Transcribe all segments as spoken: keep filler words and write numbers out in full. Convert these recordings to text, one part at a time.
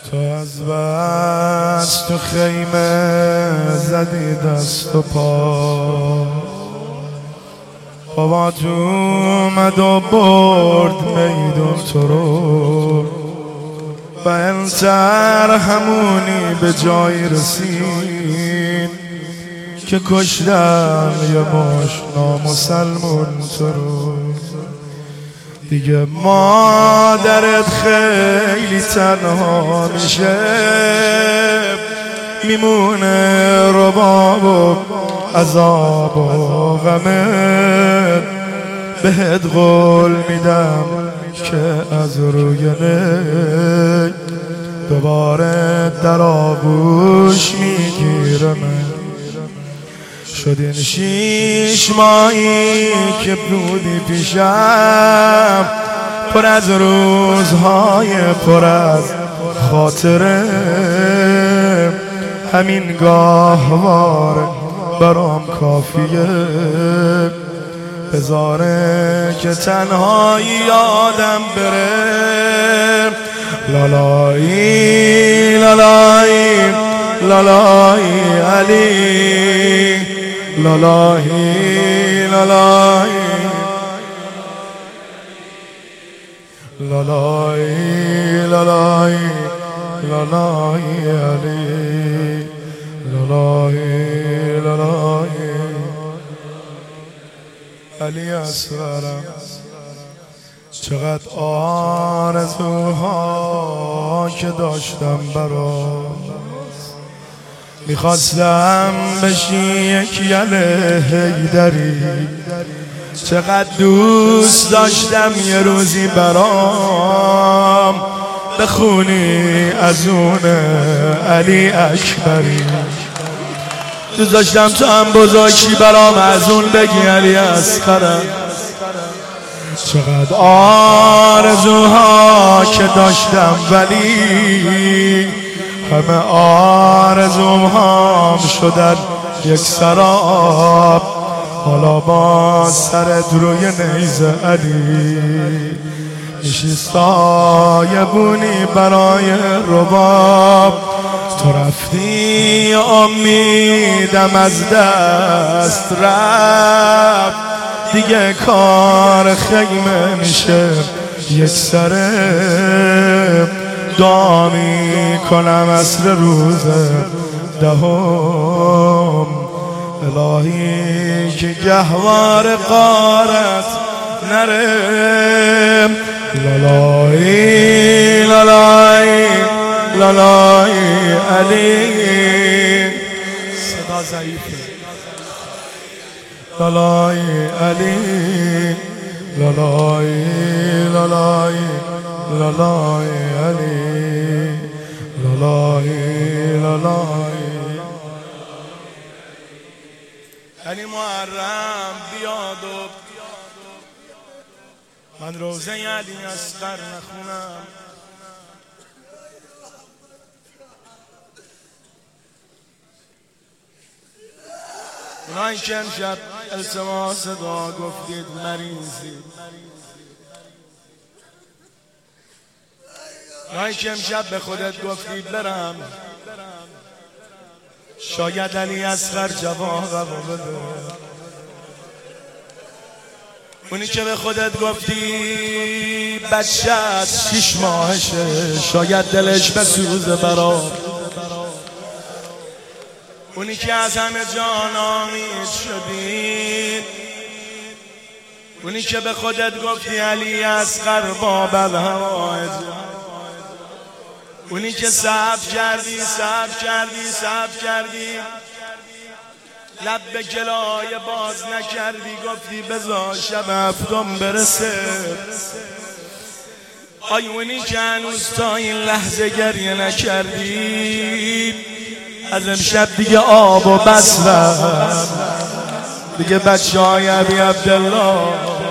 تو از بس تو خیمه زدی دست و پا، بابا تو اومد و برد میدون تو رو و انتر همونی به جایی رسید که کشتم یه ماش نامسلمون تو رو. دیگه مادرت خیلی تنها میشه، میمونه رباب و عذاب و غمت. بهت قول میدم که از روی نی دوباره در آغوش میگیرم. شدین شیش ماهی که بودی پیشم، پر از روزهای پر از خاطره. همین گاهواره برام کافیه، بذاره که تنهایی یادم بره. لالایی لالایی لالایی علی، لالایی لالایی لالایی لالایی لالایی علی، لالایی لالایی علی اصغرم. چقدر آرزوها که داشتم برات، میخواستم بشی یک یله حیدری. چقدر دوست داشتم یه روزی برام بخونی از اون علی اکبری. دوست داشتم تو هم بزرگی برام از اون بگی علی اصغرم. چقدر آرزوها که داشتم ولی همه آرزوم هم شدن یک سراب. حالا با سرت روی نیزه علی میشی سایبونی برای رباب. تو رفتی امیدم از دست رفت، دیگه کار خیمه میشه یک سره. دعا میکنم عصر روز دهم، الهی که گهوار قارت نره. لالایی لالایی لالایی علی، صدا ضعیفه. لالایی علی، لالایی لالایی لالایی علی، لالایی لالایی علی. محرم بیاد و من روزه علی اصغر نخونم. اونایی که امشب التماس دعا گفتید مریضید، اونایی که امشب به خودت گفتید برم، شاید علی اصغر جوابمو بده. اونی که به خودت گفتی بچه‌ت شیش ماهشه، شاید دلش بسوزه برات. اونی که از همه جان امید شدی، اونی که به خودت گفتی علی اصغر باب الهوایج، اونی که صبر کردی صبر کردی صبر کردی، لب به گلایه باز نکردی، گفتی بذار شب هفتم برسه. آی اونی که هنوز تا این لحظه گریه نکردی، از امشب دیگه آب و بس رفت. دیگه بچه های ابی عبدالله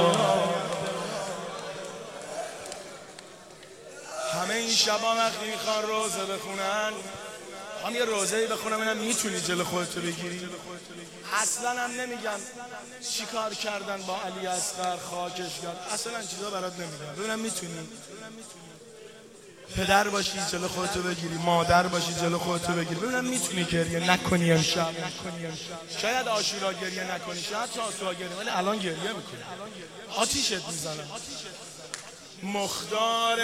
همه این شبا وقتی میخوان روزه بخونن، هم یه روزه‌ای بخونم اینم میتونی جلو خودتو بگیری. اصلا هم نمیگم چی کار کردن با علی اصغر خاکش کرد، اصلا چیزا برات نمیگم. ببینم میتونی پدر باشی جلو خودتو بگیری، مادر باشی جلو خودتو بگیری. ببینم میتونی گریه نکنی امشب. شاید عاشورا گریه نکنی، شاید تاسوعا گریه، ولی الان گریه میکنی، آتیشت میزنه. مختار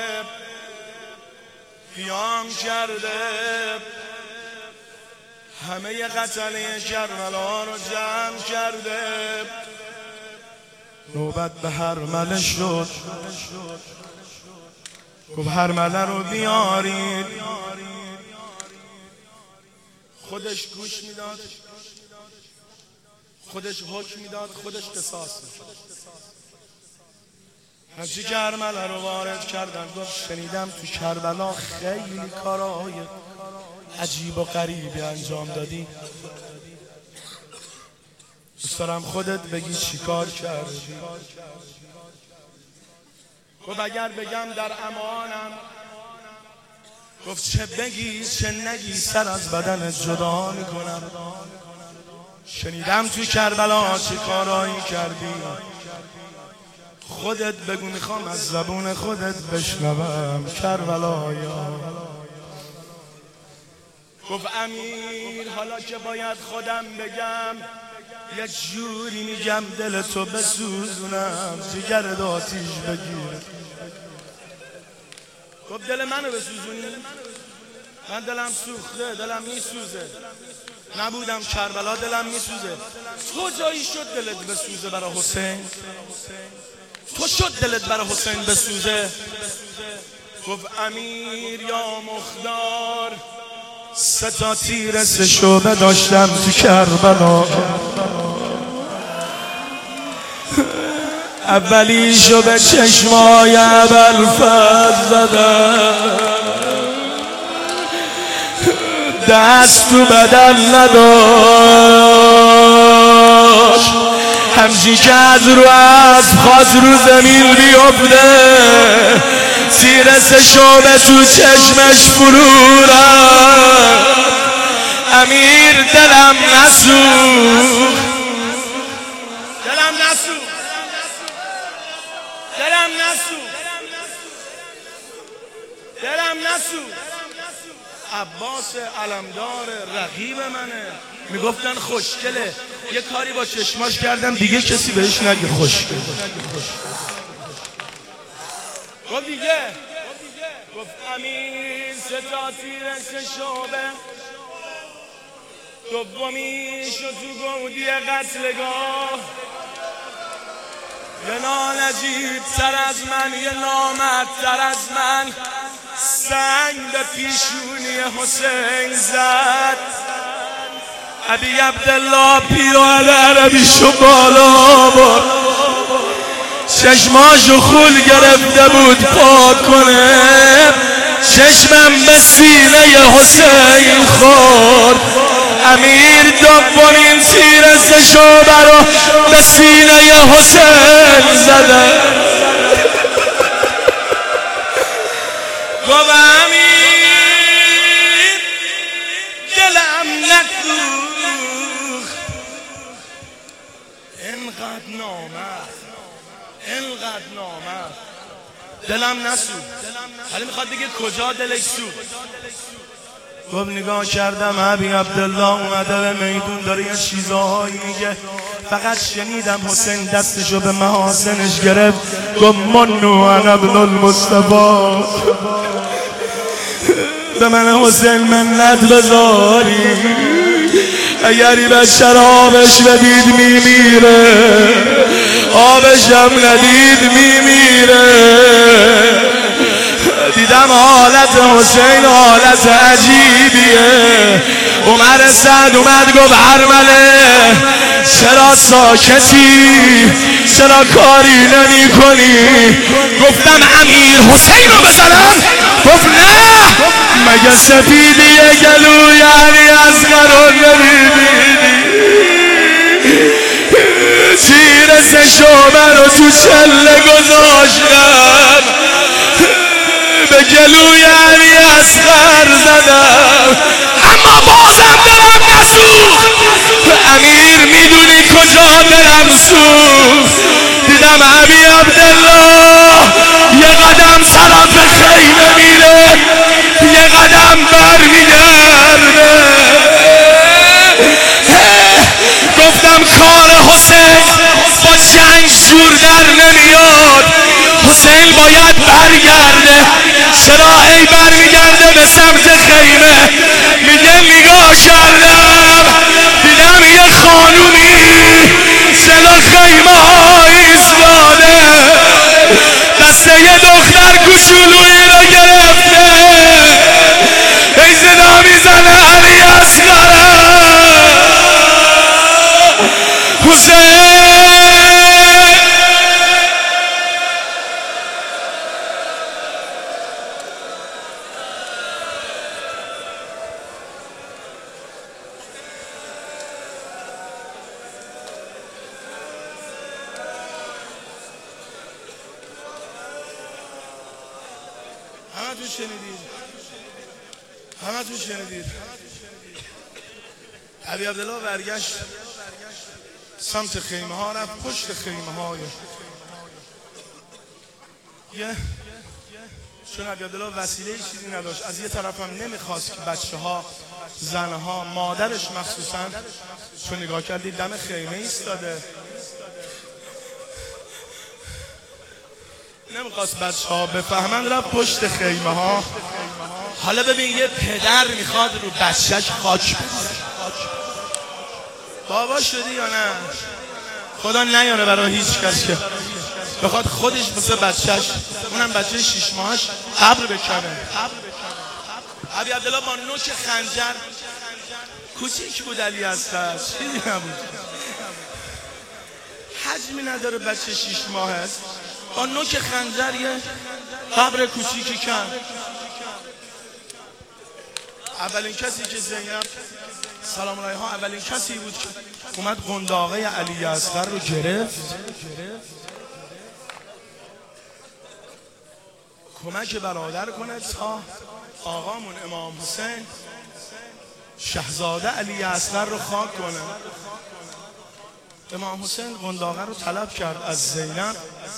قیام کرده همه قتله کربلا رو جمع کرده. نوبت به هرمله شد، گفت هرمله رو بیارید. خودش گوش میداد، خودش حکم میداد، خودش قصاص میشد. هرچی که هرمله رو وارد کردن گفت شنیدم تو کربلا خیلی کارهای عجیب و غریبی انجام دادی، دوست دارم خودت بگی چی کار کردی. گفت اگر بگم در امانم، گفت چه بگی چه نگی سر از بدن جدا میکنم. شنیدم تو کربلا چه کارایی کردی، خودت بگو میخوام از زبون خودت بشنوم کربلایا. گفت امیر حالا که باید خودم بگم، یه جوری میگم دل تو بسوزونم، جگرت آتیش بگیر. گفت دل منو بسوزونی؟ من دلم سوخته، دلم میسوزه، نبودم کربلا دلم میسوزه. تو جایی شد دلت بسوزه برای حسین؟ تو شد دلت برای حسین بسوزه؟ گفت امیر یا مختار، سه تا تیر سه شعبه داشتم تو کربلا، اولیشو به چشمای ابوالفضل زدم، دست تو بدن نداشت، همچین که از رو اسب خواست رو زمین بیفته، تیر سه شعبه تو چشمش فرو رفت. امیر دلم نسوخت، دلم نسوخت، دلم نسوخت، دلم نسوخت. عباس علمدار رقیب منه، میگفتن خوشگله، یه کاری با چشماش کردم دیگه کسی بهش نگه خوشگل. گفت دیگه، گفت امیر سه تا تیر سه شعبه، دومیشو تو گودی قتلگاه، یه نالجیب تر از من، یه نامردتر از من، سنگ به پیشونی حسین زد. ابی عبدالله پیرهن عربیشو بالا برد، چشماشو خول گرفته بود پاک کنه، چشمم به سینه حسین خورد. امیر دومین تیر سه شعبه رو به سینه حسین زده. گفت امیر دلم نسوخت، انقدر نامرد، انقدر نامرد، دلم نسوخت. حالا میخواد بگه کجا دلش سوخت. گفت نگاه کردم ابی عبدالله اومده به میدون داره یه چیزهایی میگه، فقط شنیدم حسین دستشو به محاسنش گرفت، گفت منو انا ابن المصطفی، به من حسین منت بذاری، اگری به شرابش بدید میمیره، آبشم ندید میمیره. دیدم حالت حسین حالت عجیبیه. عمر سعد اومد گفت هرمله چرا ساکتی، چرا کاری نمی کنی؟ گفتم امیر حسین رو بزنم؟ گفت نه، مگه سفیدی گلو یعنی از قرار نمیبینی؟ تیر سه شعبه رو تو چله گذاشتم، به گلوی علی اصغر زدم، اما بازم دلم نسوخت. امیر میدونی کجا دلم سوخت؟ دیدم ابی عبدالله یه قدم طرف خیمه میره، هم بر میگرده. گفتم کار حسین با جنگ جور در نمیاد، حسین باید برگرده. چرا ای برمیگرده به سمت خیمه؟ میگه نگاه کردم دیدم یه خانومی جلو خیمه ها ایستاده، دسته یه دختر کوچولویی رو گرفته، ای صدا میزنه علی اصغر حسین. همه تو شنیدید، همه تو شنیدید. علی عبدالله برگشت سمت خیمه ها، رفت پشت خیمه های یه چون علی عبدالله وسیله چیزی نداشت، از یه طرف هم نمیخواست که بچه ها، زن ها، مادرش مخصوصا، چون نگاه کردید دم خیمه ایستاده، نمیخواست بچه ها بفهمن، رفت پشت خیمه ها. حالا ببین یه پدر میخواد رو بچهش خاک بریزه. بابا شدی یا نه؟ خدا نیاره برای هیچ کس که بخواد خودش مثل بچهش، اونم بچه شیش ماهش، قبر بکنه. علی عبدالله با نوک خنجر، کوچیک بود علی اصغر، چیزی نبود، حجمی نداره، بچه شیش ماه است، با نوک خنجر یه قبر کوچیکی کرد. اولین کسی که زینب سلام علیها اولین کسی بود که اومد قنداقه علی اصغر رو گرفت، کمک برادر کنه تا آقامون امام حسین شهزاده علی اصغر رو خاک کنه. امام حسین قنداقه رو طلب کرد از زینب،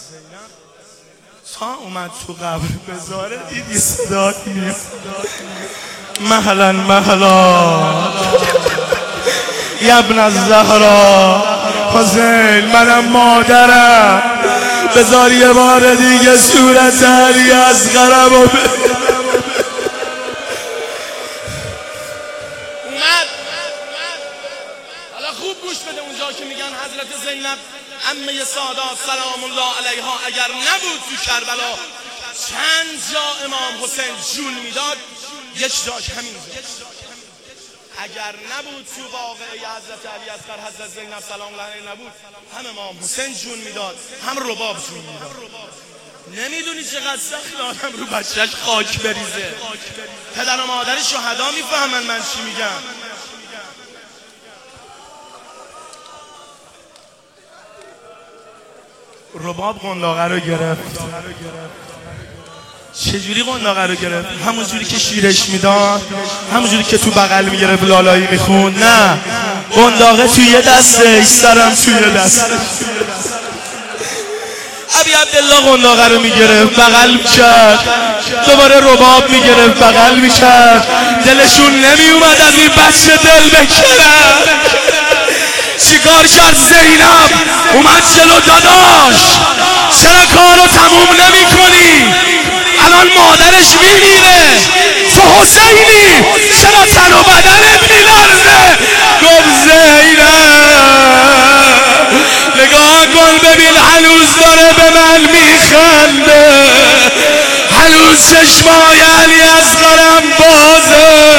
تا اومد تو قبر بذاره دیدی صدا میاد مهلا مهلا یا ابن الزهرا حسین، منم مادرم، بذار یه بار دیگه صورت علی اصغرم رو اومد. حالا خوب گوش بده اونجا که میگن حضرت زینب عمه سادات سلام الله علیها اگر نبود تو کربلا چند جا امام حسین جون میداد، یک جاش همین جا. اگر نبود تو واقعه حضرت علی اصغر حضرت زینب سلام الله علیها نبود، هم امام حسین جون میداد هم رباب جون میداد. نمیدونی چقدر سخت آدم رو بچهش خاک بریزه. پدر و مادر شهدا میفهمن من چی میگم. رباب قنداقه رو گرفت. چجوری قنداقه رو گرفت؟ همون جوری که شیرش میداد، همون جوری که تو بغل میگرفت لالایی میخوند؟ نه، قنداقه توی یه دسته، سرم توی یه دسته. علی عبدالله قنداقه رو میگرفت بغل میکرد، دوباره رباب میگرفت بغل میکرد. دلشون نمیومد از این بچه دل بکنن. چیکار کرد زینب؟ اومد جلو داداش، چرا کارو تموم نمی کنی؟ الان مادرش میمیره، تو حسینی، چرا تن و بدنت میلرزه؟ گفت زینب نگاه کن ببین هنوز داره به من میخنده، هنوز چشمای علی اصغرم بازه.